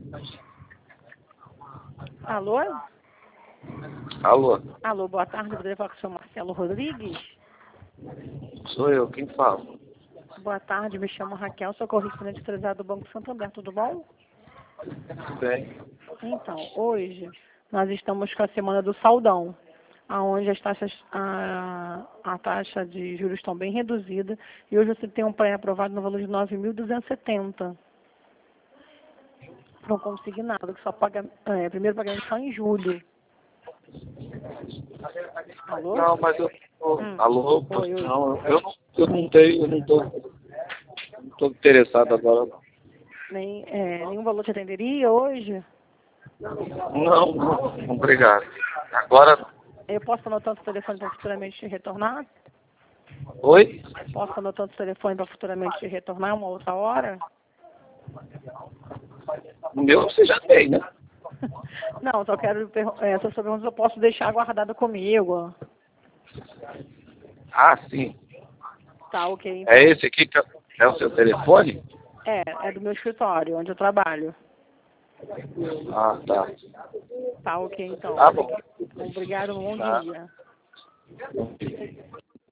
Alô? Alô, Alô, boa tarde, poderia falar com o senhor Marcelo Rodrigues? sou eu, quem fala? Boa tarde, me chamo Raquel, sou correspondente autorizada do Banco Santander, tudo bom? Tudo bem? Então, hoje nós estamos com a semana do saldão, onde as taxas, a taxa de juros estão bem reduzida e hoje você tem um pré-aprovado no valor de 9.270 para um consignado, que só paga, primeiro pagamento só em julho. Alô? Não, mas eu... Alô, Oi. não, eu não tô interessado agora, não. Nenhum valor te atenderia hoje? Não, obrigado. Agora, Eu posso anotar o telefone para futuramente te retornar? oi? Posso anotar o telefone para futuramente te retornar uma outra hora? O meu você já tem, né? Não, só quero essas perguntas eu posso deixar guardada comigo. Ah, sim. Tá, ok. Então. É esse aqui que é o seu telefone? É do meu escritório, onde eu trabalho. Ah, tá. Tá, ok, então. Tá bom. Obrigado, um bom Tá. dia.